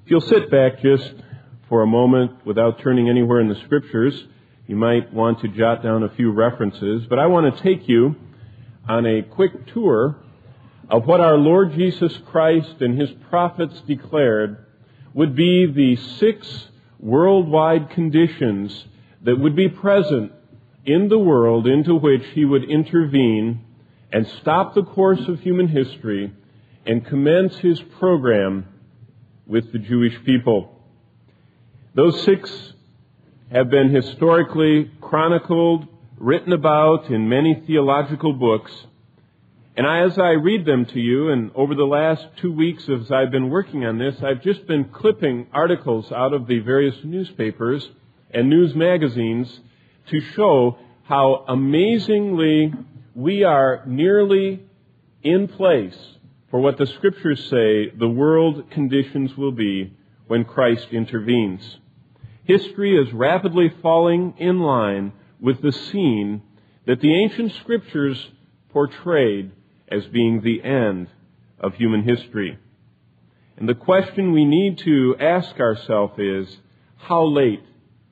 If you'll sit back just for a moment without turning anywhere in the Scriptures, you might want to jot down a few references, but I want to take you on a quick tour of what our Lord Jesus Christ and His prophets declared would be the 6 worldwide conditions that would be present in the world into which He would intervene and stop the course of human history and commence His program with the Jewish people. Those 6 have been historically chronicled, written about in many theological books. And as I read them to you, and over the last 2 weeks as I've been working on this, I've just been clipping articles out of the various newspapers and news magazines to show how amazingly we are nearly in place for what the Scriptures say the world conditions will be when Christ intervenes. History is rapidly falling in line with the scene that the ancient Scriptures portrayed as being the end of human history. And the question we need to ask ourselves is, how late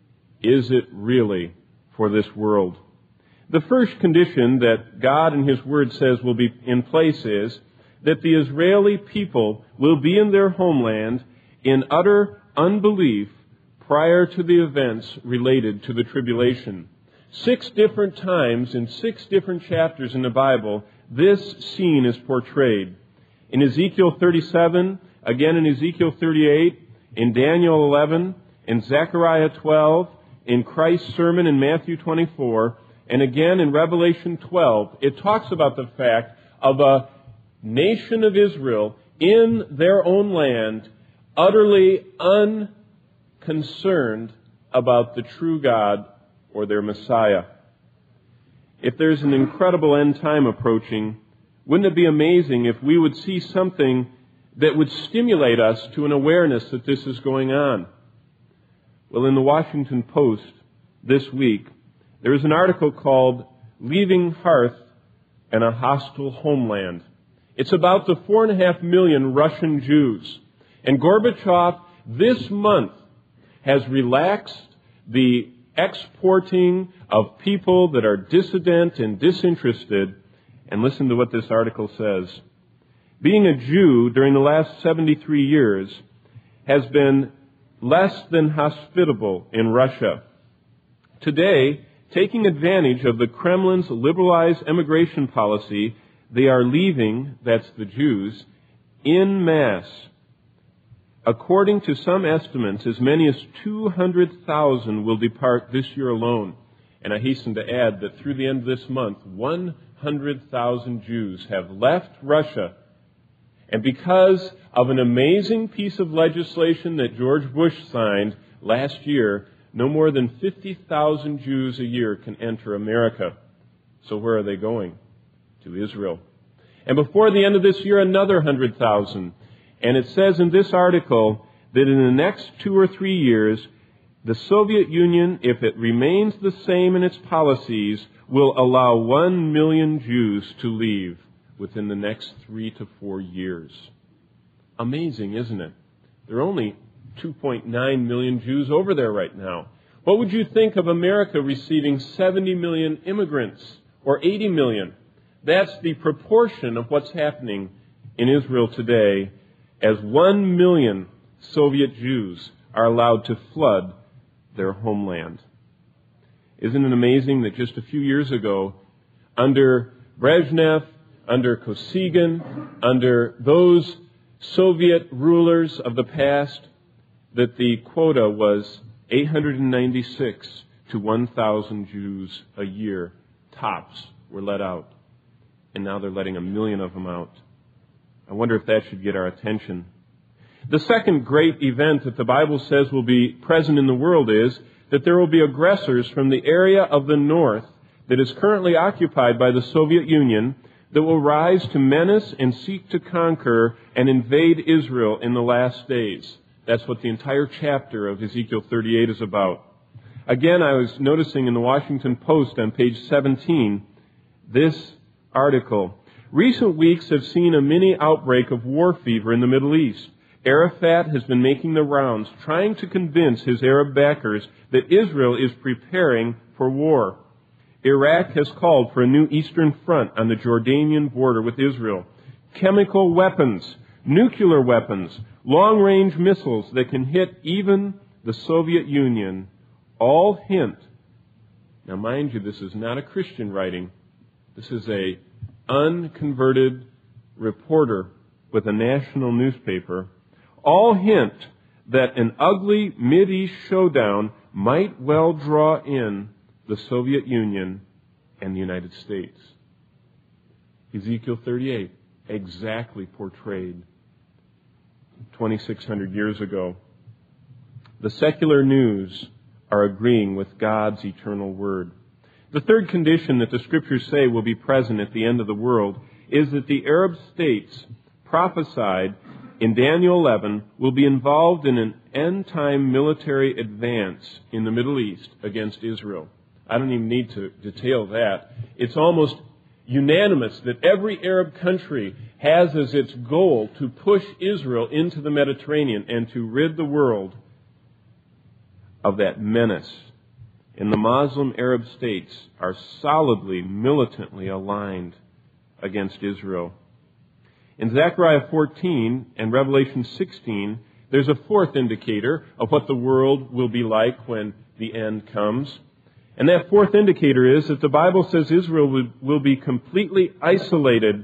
is it really for this world? The first condition that God in His Word says will be in place is that the Israeli people will be in their homeland in utter unbelief prior to the events related to the tribulation. 6 different times in 6 different chapters in the Bible, this scene is portrayed. In Ezekiel 37, again in Ezekiel 38, in Daniel 11, in Zechariah 12, in Christ's sermon in Matthew 24, and again in Revelation 12, it talks about the fact of a nation of Israel in their own land, utterly unconcerned about the true God or their Messiah. If there's an incredible end time approaching, wouldn't it be amazing if we would see something that would stimulate us to an awareness that this is going on? Well, in the Washington Post this week, there is an article called Leaving Hearth and a Hostile Homeland. It's about the 4.5 million Russian Jews. And Gorbachev this month has relaxed the exporting of people that are dissident and disinterested. And listen to what this article says. Being a Jew during the last 73 years has been less than hospitable in Russia. Today, taking advantage of the Kremlin's liberalized immigration policy, they are leaving, that's the Jews, en masse. According to some estimates, as many as 200,000 will depart this year alone. And I hasten to add that through the end of this month, 100,000 Jews have left Russia. And because of an amazing piece of legislation that George Bush signed last year, no more than 50,000 Jews a year can enter America. So where are they going? To Israel. And before the end of this year, another 100,000. And it says in this article that in the next 2 or 3 years, the Soviet Union, if it remains the same in its policies, will allow 1 million Jews to leave within the next 3 to 4 years. Amazing, isn't it? There are only 2.9 million Jews over there right now. What would you think of America receiving 70 million immigrants or 80 million? That's the proportion of what's happening in Israel today as 1 million Soviet Jews are allowed to flood their homeland. Isn't it amazing that just a few years ago, under Brezhnev, under Kosygin, under those Soviet rulers of the past, that the quota was 896 to 1,000 Jews a year, tops, were let out. And now they're letting 1 million of them out. I wonder if that should get our attention. The second great event that the Bible says will be present in the world is that there will be aggressors from the area of the north that is currently occupied by the Soviet Union that will rise to menace and seek to conquer and invade Israel in the last days. That's what the entire chapter of Ezekiel 38 is about. Again, I was noticing in the Washington Post on page 17 this article. Recent weeks have seen a mini outbreak of war fever in the Middle East. Arafat has been making the rounds, trying to convince his Arab backers that Israel is preparing for war. Iraq has called for a new eastern front on the Jordanian border with Israel. Chemical weapons, nuclear weapons, long-range missiles that can hit even the Soviet Union, all hint. Now, mind you, this is not a Christian writing. This is a unconverted reporter with a national newspaper. All hint that an ugly Mideast showdown might well draw in the Soviet Union and the United States. Ezekiel 38, exactly portrayed 2,600 years ago. The secular news are agreeing with God's eternal word. The third condition that the Scriptures say will be present at the end of the world is that the Arab states prophesied in Daniel 11 will be involved in an end-time military advance in the Middle East against Israel. I don't even need to detail that. It's almost unanimous that every Arab country has as its goal to push Israel into the Mediterranean and to rid the world of that menace. And the Muslim Arab states are solidly, militantly aligned against Israel. In Zechariah 14 and Revelation 16, there's a fourth indicator of what the world will be like when the end comes. And that fourth indicator is that the Bible says Israel will be completely isolated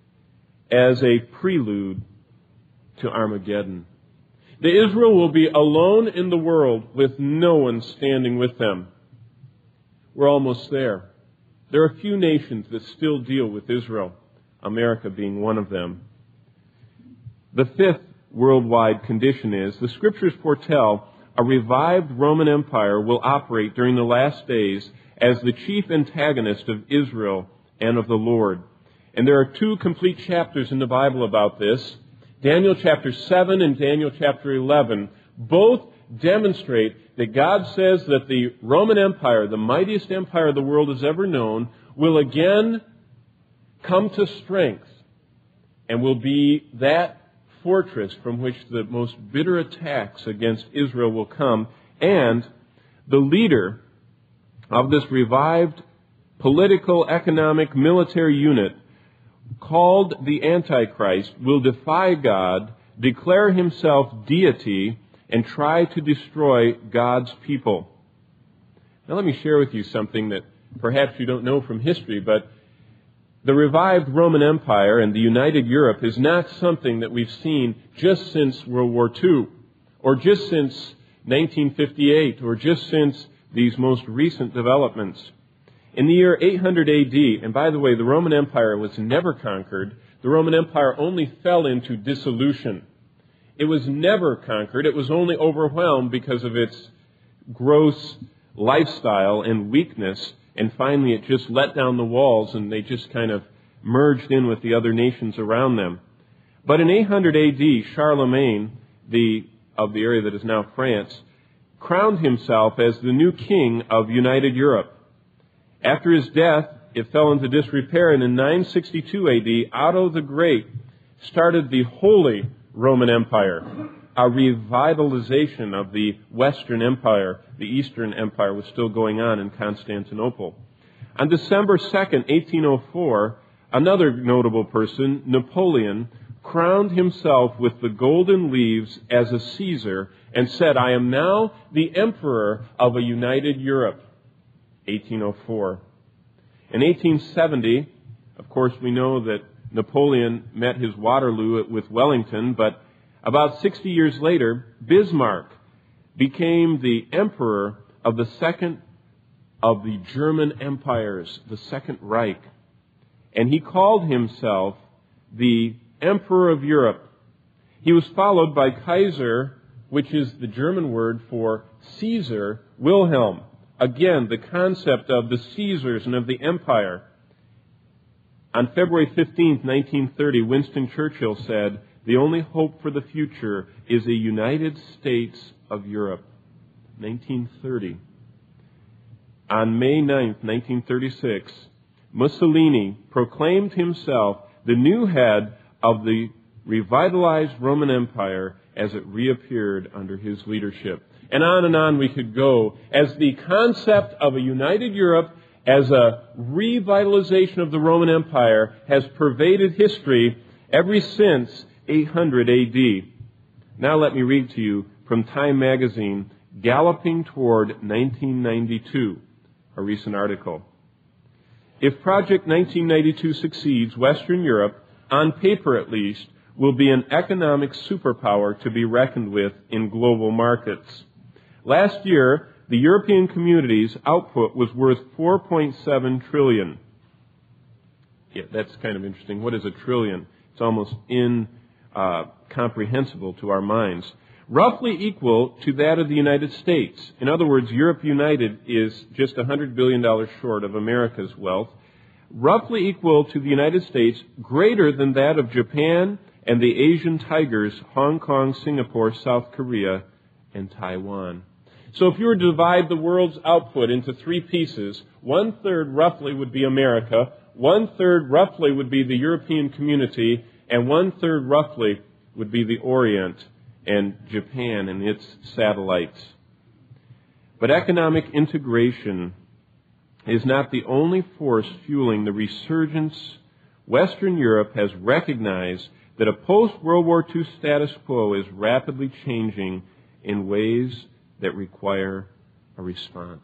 as a prelude to Armageddon. That Israel will be alone in the world with no one standing with them. We're almost there. There are a few nations that still deal with Israel, America being one of them. The fifth worldwide condition is the Scriptures foretell a revived Roman Empire will operate during the last days as the chief antagonist of Israel and of the Lord. And there are two complete chapters in the Bible about this. Daniel chapter 7 and Daniel chapter 11 both demonstrate that God says that the Roman Empire, the mightiest empire the world has ever known, will again come to strength and will be that fortress from which the most bitter attacks against Israel will come. And the leader of this revived political, economic, military unit, called the Antichrist, will defy God, declare himself deity, and try to destroy God's people. Now let me share with you something that perhaps you don't know from history, but the revived Roman Empire and the united Europe is not something that we've seen just since World War II, or just since 1958, or just since these most recent developments. In the year 800 AD, and by the way, the Roman Empire was never conquered. The Roman Empire only fell into dissolution. It was never conquered. It was only overwhelmed because of its gross lifestyle and weakness. And finally, it just let down the walls and they just kind of merged in with the other nations around them. But in 800 AD, Charlemagne, of the area that is now France, crowned himself as the new king of united Europe. After his death, it fell into disrepair, and in 962 AD, Otto the Great started the Holy Roman Empire, a revitalization of the Western Empire. The Eastern Empire was still going on in Constantinople. On December 2nd, 1804, another notable person, Napoleon, crowned himself with the golden leaves as a Caesar and said, "I am now the emperor of a united Europe." 1804. In 1870, of course, we know that Napoleon met his Waterloo with Wellington, but about 60 years later, Bismarck became the emperor of the second of the German empires, the Second Reich. And he called himself the Emperor of Europe. He was followed by Kaiser, which is the German word for Caesar, Wilhelm. Again, the concept of the Caesars and of the empire. On February 15th, 1930, Winston Churchill said, "The only hope for the future is a United States of Europe." 1930. On May 9th, 1936, Mussolini proclaimed himself the new head of the revitalized Roman Empire as it reappeared under his leadership. And on we could go as the concept of a united Europe as a revitalization of the Roman Empire has pervaded history ever since 800 A.D. Now let me read to you from Time magazine, Galloping Toward 1992, a recent article. If Project 1992 succeeds, Western Europe, on paper at least, will be an economic superpower to be reckoned with in global markets. Last year, the European community's output was worth $4.7 trillion. Yeah, that's kind of interesting. What is a trillion? It's almost incomprehensible to our minds. Roughly equal to that of the United States. In other words, Europe United is just $100 billion short of America's wealth. Roughly equal to the United States, greater than that of Japan and the Asian tigers, Hong Kong, Singapore, South Korea, and Taiwan. So if you were to divide the world's output into three pieces, 1/3 roughly would be America, 1/3 roughly would be the European community, and 1/3 roughly would be the Orient and Japan and its satellites. But economic integration is not the only force fueling the resurgence. Western Europe has recognized that a post-World War II status quo is rapidly changing in ways that require a response.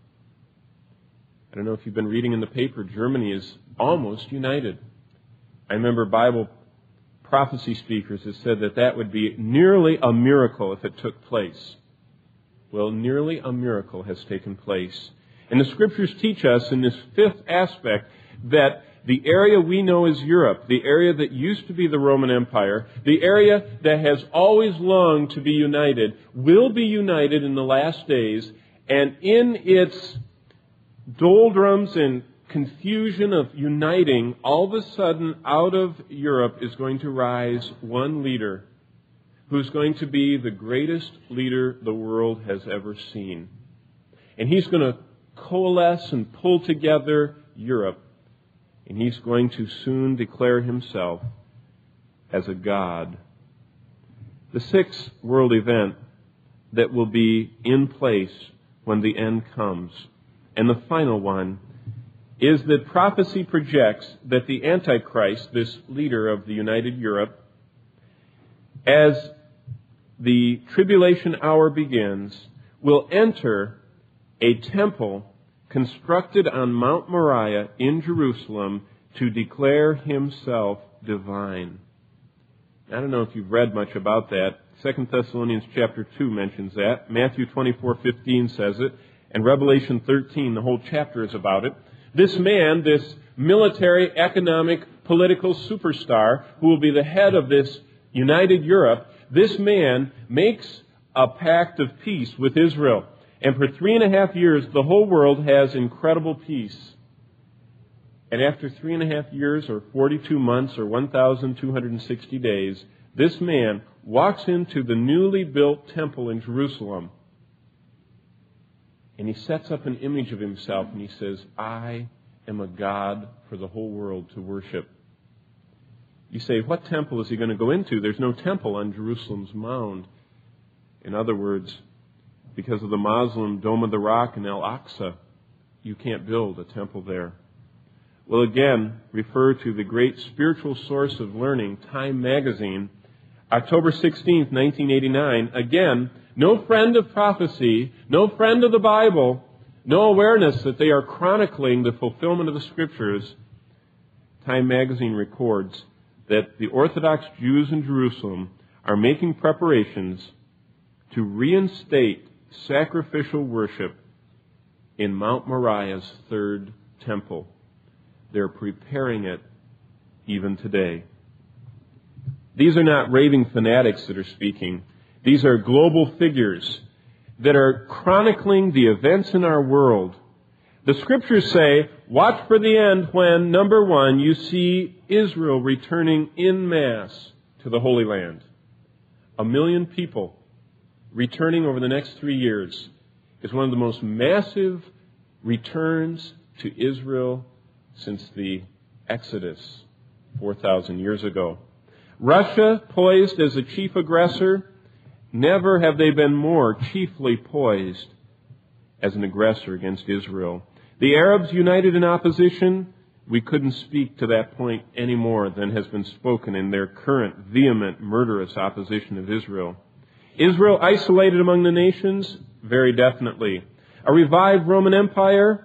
I don't know if you've been reading in the paper, Germany is almost united. I remember Bible prophecy speakers have said that would be nearly a miracle if it took place. Well, nearly a miracle has taken place. And the Scriptures teach us in this fifth aspect that the area we know as Europe, the area that used to be the Roman Empire, the area that has always longed to be united, will be united in the last days, and in its doldrums and confusion of uniting, all of a sudden out of Europe is going to rise one leader who's going to be the greatest leader the world has ever seen. And he's going to coalesce and pull together Europe. And he's going to soon declare himself as a god. The sixth world event that will be in place when the end comes, and the final one, is that prophecy projects that the Antichrist, this leader of the united Europe, as the tribulation hour begins, will enter a temple constructed on Mount Moriah in Jerusalem to declare himself divine. I don't know if you've read much about that. 2 Thessalonians chapter 2 mentions that. Matthew 24:15 says it. And Revelation 13, the whole chapter is about it. This man, this military, economic, political superstar who will be the head of this united Europe, this man makes a pact of peace with Israel. And for 3.5 years, the whole world has incredible peace. And after 3.5 years, or 42 months, or 1,260 days, this man walks into the newly built temple in Jerusalem. And he sets up an image of himself, and he says, I am a God for the whole world to worship. You say, what temple is he going to go into? There's no temple on Jerusalem's mound. In other words, because of the Muslim Dome of the Rock and Al-Aqsa, you can't build a temple there. Well, again, refer to the great spiritual source of learning, Time magazine, October 16th, 1989. Again, no friend of prophecy, no friend of the Bible, no awareness that they are chronicling the fulfillment of the Scriptures. Time magazine records that the Orthodox Jews in Jerusalem are making preparations to reinstate sacrificial worship in Mount Moriah's third temple. They're preparing it even today. These are not raving fanatics that are speaking. These are global figures that are chronicling the events in our world. The Scriptures say, watch for the end when, number one, you see Israel returning en masse to the Holy Land. 1 million people returning over the next 3 years is one of the most massive returns to Israel since the Exodus 4,000 years ago. Russia, poised as a chief aggressor, never have they been more chiefly poised as an aggressor against Israel. The Arabs united in opposition. We couldn't speak to that point any more than has been spoken in their current vehement, murderous opposition of Israel. Israel isolated among the nations? Very definitely. A revived Roman Empire?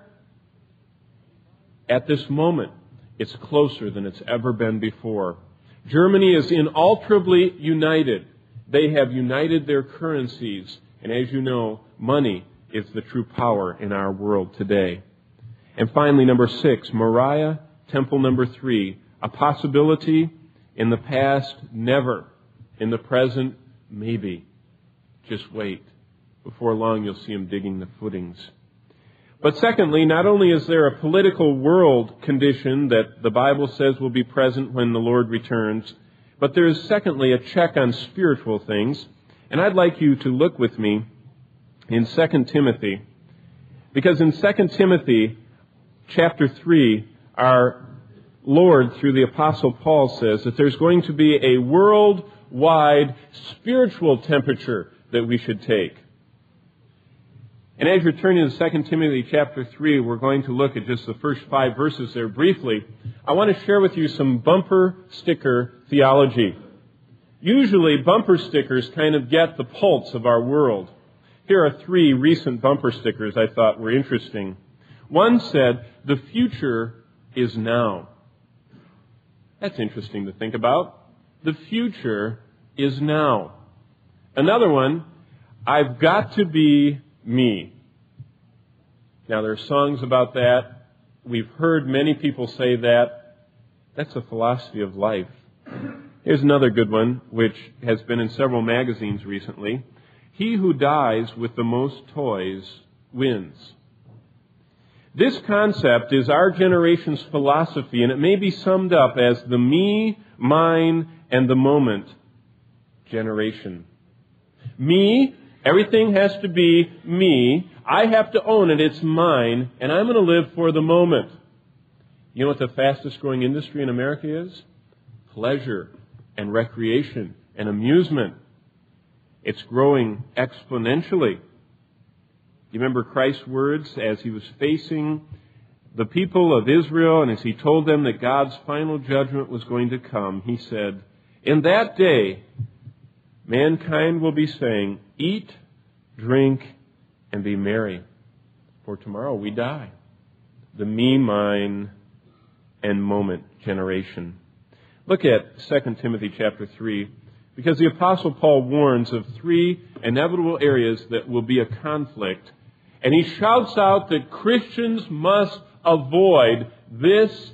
At this moment, it's closer than it's ever been before. Germany is inalterably united. They have united their currencies. And as you know, money is the true power in our world today. And finally, number 6, Moriah, temple number 3. A possibility in the past, never. In the present, maybe. Just wait. Before long, you'll see him digging the footings. But secondly, not only is there a political world condition that the Bible says will be present when the Lord returns, but there is secondly a check on spiritual things. And I'd like you to look with me in 2 Timothy. Because in 2 Timothy chapter 3, our Lord, through the Apostle Paul, says that there's going to be a worldwide spiritual temperature that we should take. And as you're turning to 2 Timothy chapter 3, we're going to look at just the first 5 verses there briefly. I want to share with you some bumper sticker theology. Usually, bumper stickers kind of get the pulse of our world. Here are 3 recent bumper stickers I thought were interesting. One said, "The future is now." That's interesting to think about. The future is now. Another one, "I've got to be me." Now, there are songs about that. We've heard many people say that. That's a philosophy of life. Here's another good one, which has been in several magazines recently. "He who dies with the most toys wins." This concept is our generation's philosophy, and it may be summed up as the me, mine, and the moment generation. Me, everything has to be me. I have to own it. It's mine. And I'm going to live for the moment. You know what the fastest growing industry in America is? Pleasure and recreation and amusement. It's growing exponentially. You remember Christ's words as he was facing the people of Israel and as he told them that God's final judgment was going to come. He said, "In that day, mankind will be saying, 'Eat, drink, and be merry, for tomorrow we die.'" The me, mine, and moment generation. Look at 2 Timothy chapter 3, because the Apostle Paul warns of 3 inevitable areas that will be a conflict. And he shouts out that Christians must avoid this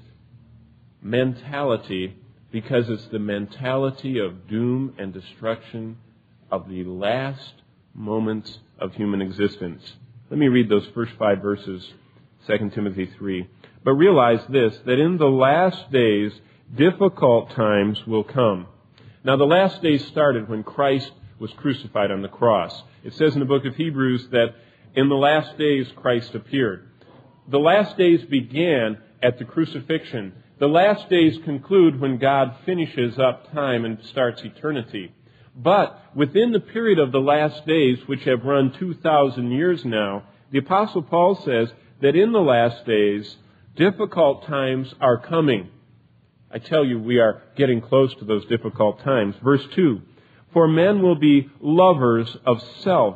mentality because it's the mentality of doom and destruction of the last moments of human existence. Let me read those first 5 verses, 2 Timothy 3. "But realize this, that in the last days, difficult times will come." Now, the last days started when Christ was crucified on the cross. It says in the book of Hebrews that in the last days Christ appeared. The last days began at the crucifixion. The last days conclude when God finishes up time and starts eternity. But within the period of the last days, which have run 2,000 years now, the Apostle Paul says that in the last days, difficult times are coming. I tell you, we are getting close to those difficult times. Verse 2, "For men will be lovers of self."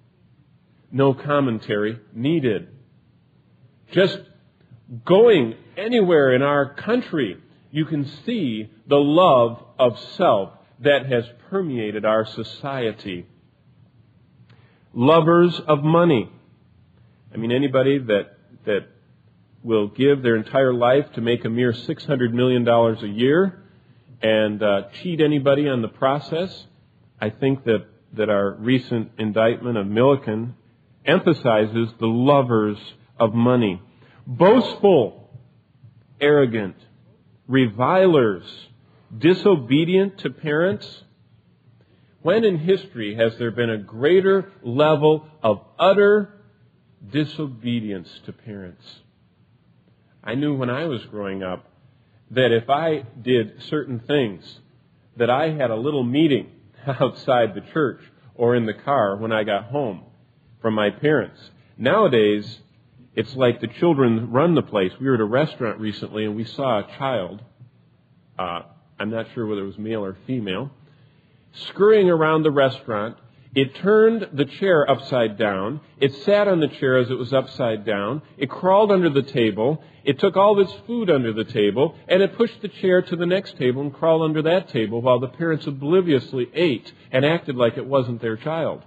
No commentary needed. Just going anywhere in our country, you can see the love of self that has permeated our society. Lovers of money. I mean, anybody that will give their entire life to make a mere $600 million a year and cheat anybody on the process. I think that our recent indictment of Milliken emphasizes the lovers of money. Boastful, arrogant, revilers, disobedient to parents. When in history has there been a greater level of utter disobedience to parents? I knew when I was growing up that if I did certain things that I had a little meeting outside the church or in the car when I got home from my parents. Nowadays, it's like the children run the place. We were at a restaurant recently and we saw a child, I'm not sure whether it was male or female, scurrying around the restaurant. It turned the chair upside down. It sat on the chair as it was upside down. It crawled under the table. It took all its food under the table, and it pushed the chair to the next table and crawled under that table while the parents obliviously ate and acted like it wasn't their child.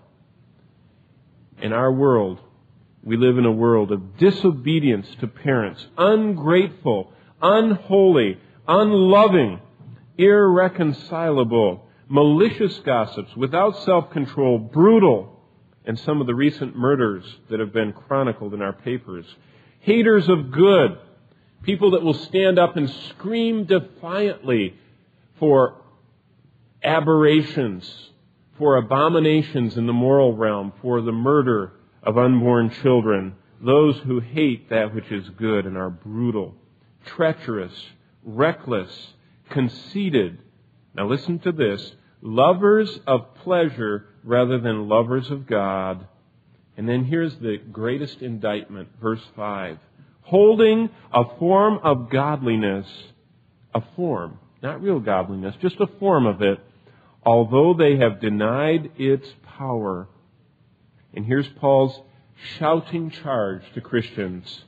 In our world, we live in a world of disobedience to parents, ungrateful, unholy, unloving, irreconcilable, malicious gossips, without self-control, brutal, and some of the recent murders that have been chronicled in our papers. Haters of good, people that will stand up and scream defiantly for aberrations, for abominations in the moral realm, for the murder of unborn children, those who hate that which is good and are brutal, treacherous, reckless, conceited. Now listen to this. Lovers of pleasure rather than lovers of God. And then here's the greatest indictment, verse 5. Holding a form of godliness, a form, not real godliness, just a form of it, although they have denied its power. And here's Paul's shouting charge to Christians.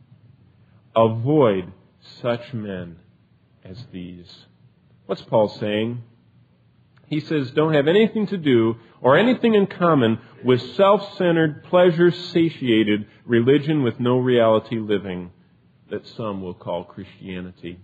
Avoid such men as these. What's Paul saying? He says, don't have anything to do or anything in common with self-centered, pleasure-satiated religion with no reality living that some will call Christianity.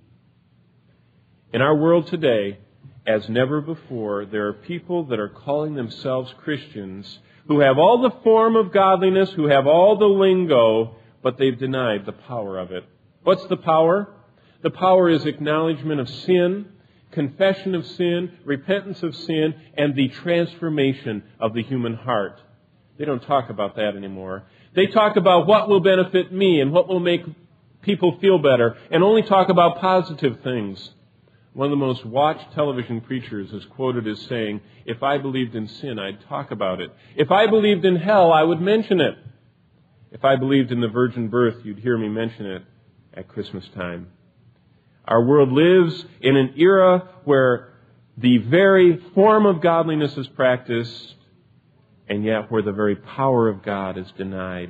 In our world today, as never before, there are people that are calling themselves Christians who have all the form of godliness, who have all the lingo, but they've denied the power of it. What's the power? The power is acknowledgement of sin, confession of sin, repentance of sin, and the transformation of the human heart. They don't talk about that anymore. They talk about what will benefit me and what will make people feel better, and only talk about positive things. One of the most watched television preachers is quoted as saying, if I believed in sin, I'd talk about it. If I believed in hell, I would mention it. If I believed in the virgin birth, you'd hear me mention it at Christmas time. Our world lives in an era where the very form of godliness is practiced, and yet where the very power of God is denied.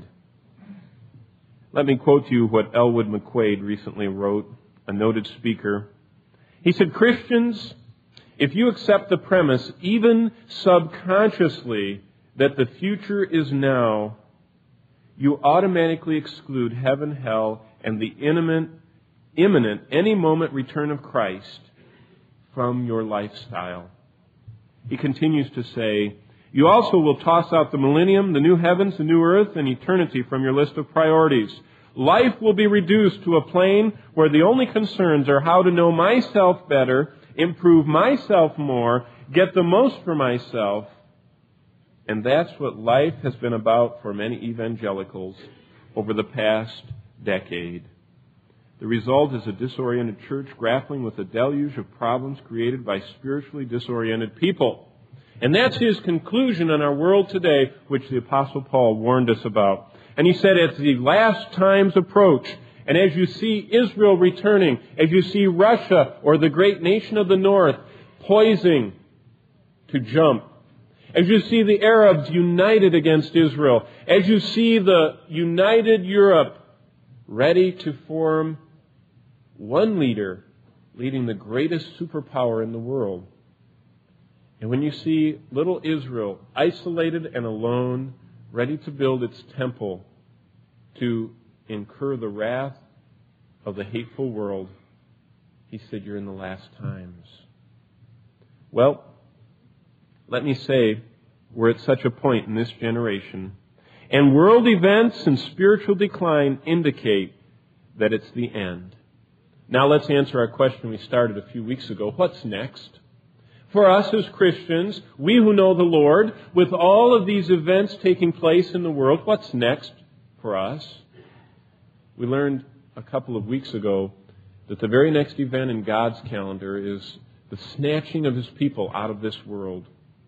Let me quote to you what Elwood McQuaid recently wrote, a noted speaker. He said, Christians, if you accept the premise, even subconsciously, that the future is now, you automatically exclude heaven, hell, and the imminent, any moment return of Christ from your lifestyle. He continues to say, you also will toss out the millennium, the new heavens, the new earth, and eternity from your list of priorities. Life will be reduced to a plane where the only concerns are how to know myself better, improve myself more, get the most for myself. And that's what life has been about for many evangelicals over the past decade. The result is a disoriented church grappling with a deluge of problems created by spiritually disoriented people. And that's his conclusion on our world today, which the Apostle Paul warned us about. And he said, as the last times approach, and as you see Israel returning, as you see Russia or the great nation of the north poising to jump, as you see the Arabs united against Israel, as you see the united Europe ready to form one leader leading the greatest superpower in the world. And when you see little Israel isolated and alone, ready to build its temple to incur the wrath of the hateful world, he said, you're in the last times. Well, let me say, we're at such a point in this generation, and world events and spiritual decline indicate that it's the end. Now let's answer our question we started a few weeks ago. What's next? For us as Christians, we who know the Lord, with all of these events taking place in the world, what's next for us? We learned a couple of weeks ago that the very next event in God's calendar is the snatching of His people out of this world.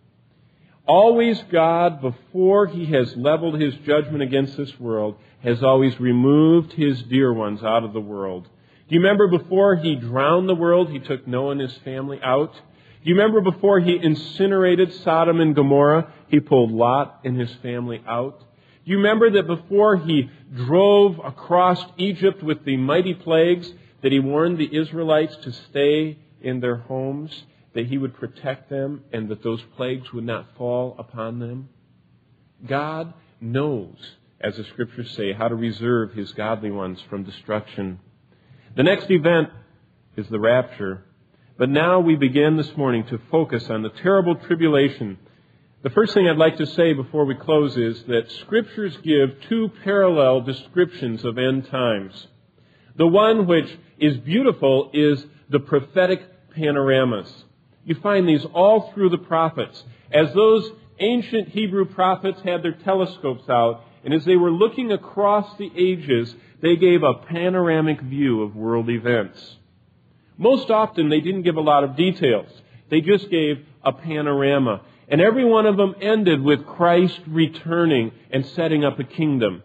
Always God, before He has leveled His judgment against this world, has always removed His dear ones out of the world. Do you remember before He drowned the world, He took Noah and his family out? Do you remember before He incinerated Sodom and Gomorrah, He pulled Lot and his family out? Do you remember that before He drove across Egypt with the mighty plagues, that He warned the Israelites to stay in their homes, that He would protect them, and that those plagues would not fall upon them? God knows, as the Scriptures say, how to reserve His godly ones from destruction. The next event is the rapture. But now we begin this morning to focus on the terrible tribulation. The first thing I'd like to say before we close is that Scriptures give two parallel descriptions of end times. The one which is beautiful is the prophetic panoramas. You find these all through the prophets. As those ancient Hebrew prophets had their telescopes out, and as they were looking across the ages, they gave a panoramic view of world events. Most often, they didn't give a lot of details. They just gave a panorama. And every one of them ended with Christ returning and setting up a kingdom.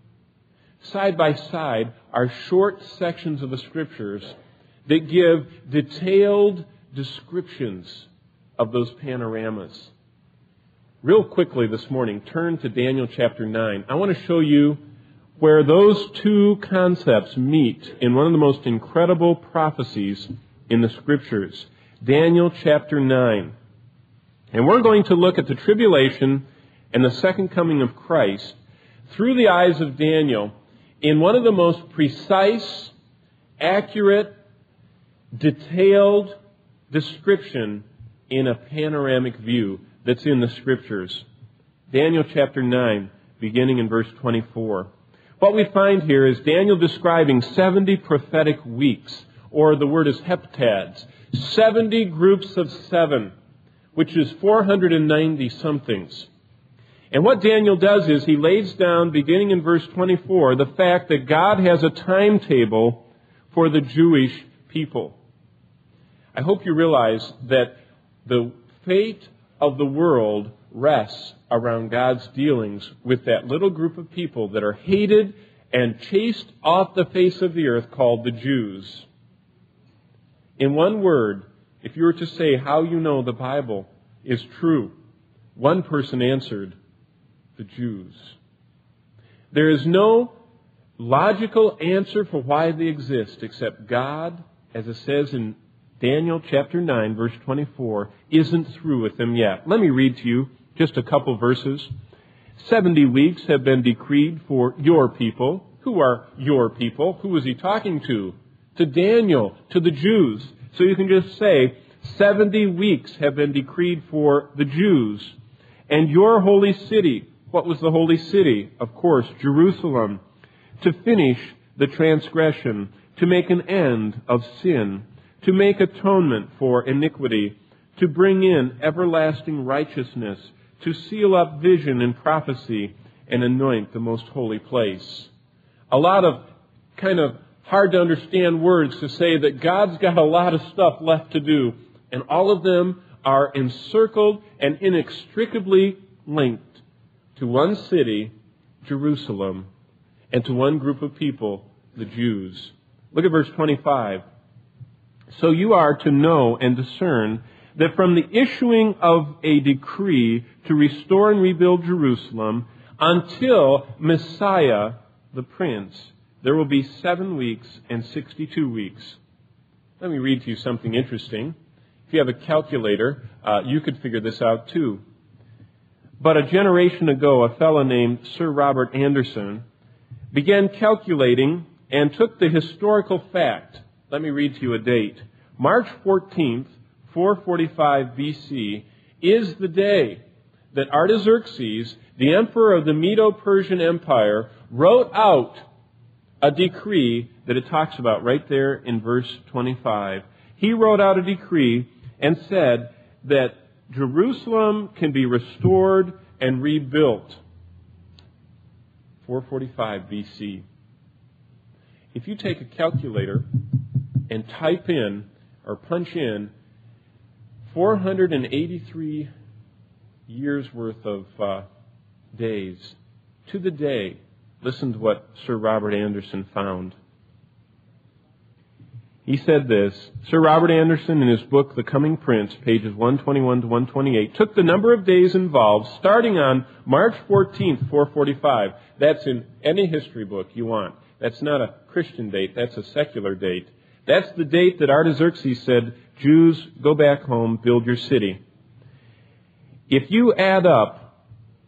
Side by side are short sections of the Scriptures that give detailed descriptions of those panoramas. Real quickly this morning, turn to Daniel chapter 9. I want to show you where those two concepts meet in one of the most incredible prophecies in the Scriptures. Daniel chapter 9. And we're going to look at the tribulation and the second coming of Christ through the eyes of Daniel in one of the most precise, accurate, detailed description in a panoramic view that's in the Scriptures. Daniel chapter 9, beginning in verse 24. What we find here is Daniel describing 70 prophetic weeks, or the word is heptads, 70 groups of 7, which is 490 somethings. And what Daniel does is he lays down, beginning in verse 24, the fact that God has a timetable for the Jewish people. I hope you realize that the fate of the world rests around God's dealings with that little group of people that are hated and chased off the face of the earth called the Jews. In one word, if you were to say how you know the Bible is true, one person answered, the Jews. There is no logical answer for why they exist except God, as it says in Daniel chapter 9, verse 24, isn't through with them yet. Let me read to you just a couple verses. 70 weeks have been decreed for your people. Who are your people? Who is he talking to? To Daniel, to the Jews. So you can just say, 70 weeks have been decreed for the Jews. And your holy city. What was the holy city? Of course, Jerusalem. To finish the transgression, to make an end of sin, to make atonement for iniquity, to bring in everlasting righteousness, to seal up vision and prophecy, and anoint the most holy place. A lot of kind of hard to understand words to say that God's got a lot of stuff left to do, and all of them are encircled and inextricably linked to one city, Jerusalem, and to one group of people, the Jews. Look at verse 25. So you are to know and discern that from the issuing of a decree to restore and rebuild Jerusalem until Messiah, the Prince, there will be 7 weeks and 62 weeks. Let me read to you something interesting. If you have a calculator, you could figure this out too. But a generation ago, a fellow named Sir Robert Anderson began calculating and took the historical fact. Let me read to you a date. March 14th, 445 BC, is the day that Artaxerxes, the emperor of the Medo-Persian Empire, wrote out a decree that it talks about right there in verse 25. He wrote out a decree and said that Jerusalem can be restored and rebuilt. 445 BC. If you take a calculator and type in or punch in 483 years worth of days to the day. Listen to what Sir Robert Anderson found. He said this, Sir Robert Anderson in his book, The Coming Prince, pages 121 to 128, took the number of days involved starting on March 14th, 445. That's in any history book you want. That's not a Christian date, that's a secular date. That's the date that Artaxerxes said, Jews, go back home, build your city. If you add up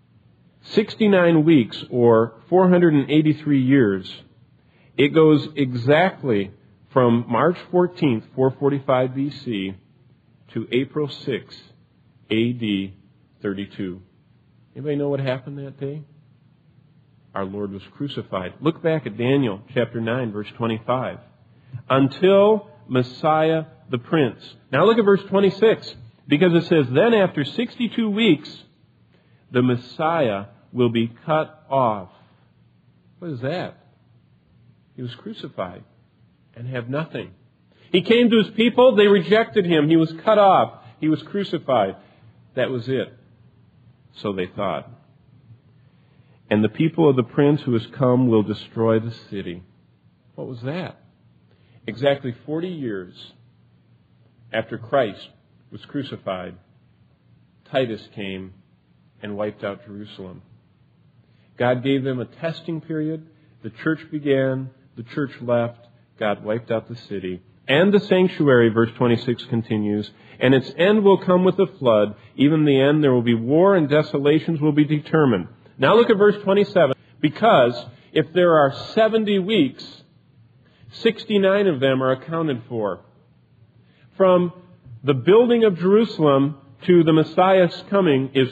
69 weeks or 483 years, it goes exactly from March 14th, 445 BC to April 6, AD 32. Anybody know what happened that day? Our Lord was crucified. Look back at Daniel chapter 9, verse 25. Until Messiah the Prince. Now look at verse 26, because it says, then after 62 weeks, the Messiah will be cut off. What is that? He was crucified and have nothing. He came to his people, they rejected him. He was cut off. He was crucified. That was it. So they thought. And the people of the prince who has come will destroy the city. What was that? Exactly 40 years after Christ was crucified, Titus came and wiped out Jerusalem. God gave them a testing period. The church began. The church left. God wiped out the city. And the sanctuary, verse 26 continues, and its end will come with a flood. Even the end, there will be war and desolations will be determined. Now look at verse 27. Because if there are 70 weeks, 69 of them are accounted for. From the building of Jerusalem to the Messiah's coming is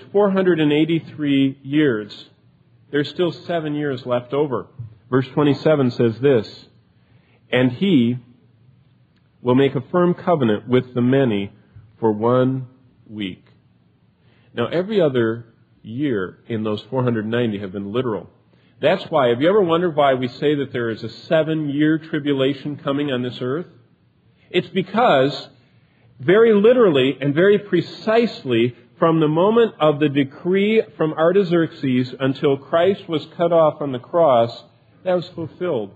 483 years. There's still 7 years left over. Verse 27 says this, and he will make a firm covenant with the many for 1 week. Now, every other year in those 490 have been literal. That's why, have you ever wondered why we say that there is a 7-year tribulation coming on this earth? It's because, very literally and very precisely, from the moment of the decree from Artaxerxes until Christ was cut off on the cross, that was fulfilled.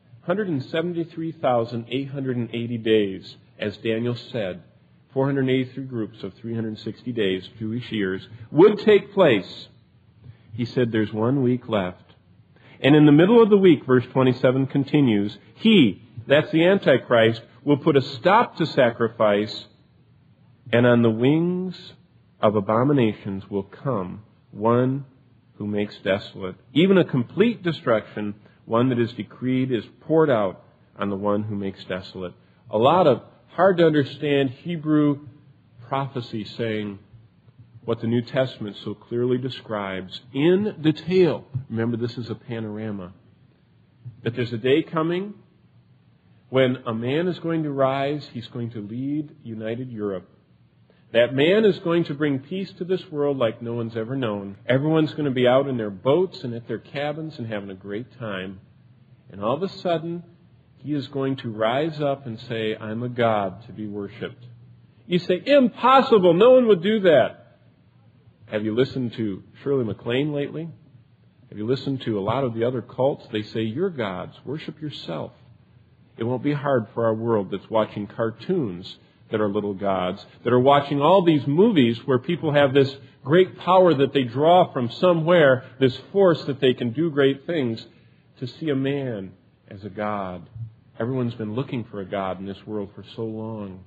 173,880 days, as Daniel said, 483 groups of 360 days, Jewish years, would take place. He said there's 1 week left. And in the middle of the week, verse 27 continues, he, that's the Antichrist, will put a stop to sacrifice, and on the wings of abominations will come one who makes desolate. Even a complete destruction, one that is decreed, is poured out on the one who makes desolate. A lot of hard to understand Hebrew prophecy saying what the New Testament so clearly describes in detail. Remember, this is a panorama. That there's a day coming when a man is going to rise. He's going to lead united Europe. That man is going to bring peace to this world like no one's ever known. Everyone's going to be out in their boats and at their cabins and having a great time. And all of a sudden, he is going to rise up and say, I'm a God to be worshipped. You say, impossible, no one would do that. Have you listened to Shirley MacLaine lately? Have you listened to a lot of the other cults? They say, you're gods, worship yourself. It won't be hard for our world that's watching cartoons that are little gods, that are watching all these movies where people have this great power that they draw from somewhere, this force that they can do great things, to see a man as a god. Everyone's been looking for a god in this world for so long.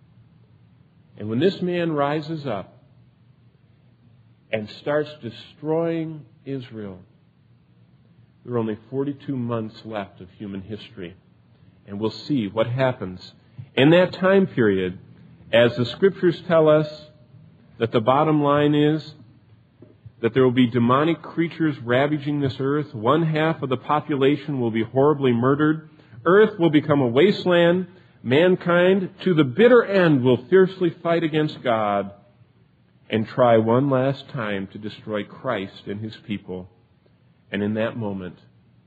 And when this man rises up and starts destroying Israel, there are only 42 months left of human history. And we'll see what happens in that time period, as the Scriptures tell us that the bottom line is that there will be demonic creatures ravaging this earth. 1/2 of the population will be horribly murdered. Earth will become a wasteland. Mankind, to the bitter end, will fiercely fight against God and try one last time to destroy Christ and His people. And in that moment,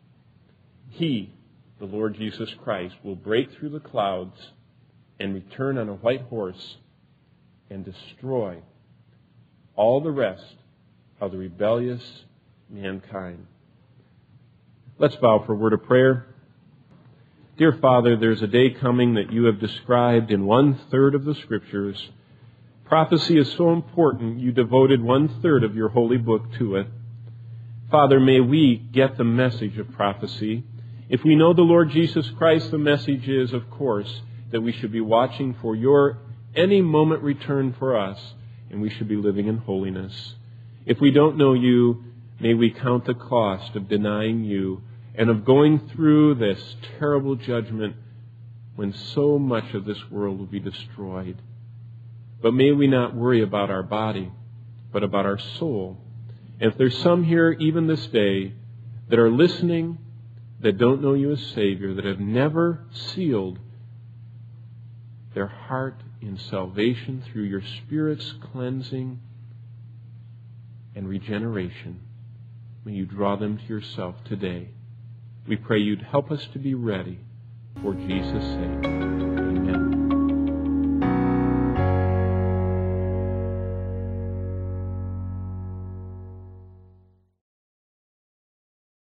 He, the Lord Jesus Christ, will break through the clouds and return on a white horse and destroy all the rest of the rebellious mankind. Let's bow for a word of prayer. Dear Father, there's a day coming that you have described in 1/3 of the Scriptures. Prophecy is so important, you devoted 1/3 of your holy book to it. Father, may we get the message of prophecy. If we know the Lord Jesus Christ, the message is, of course, that we should be watching for your any moment return for us, and we should be living in holiness. If we don't know you, may we count the cost of denying you and of going through this terrible judgment when so much of this world will be destroyed. But may we not worry about our body, but about our soul. And if there's some here even this day that are listening, that don't know you as Savior, that have never sealed their heart in salvation through your Spirit's cleansing and regeneration, may you draw them to yourself today. We pray you'd help us to be ready for Jesus' sake.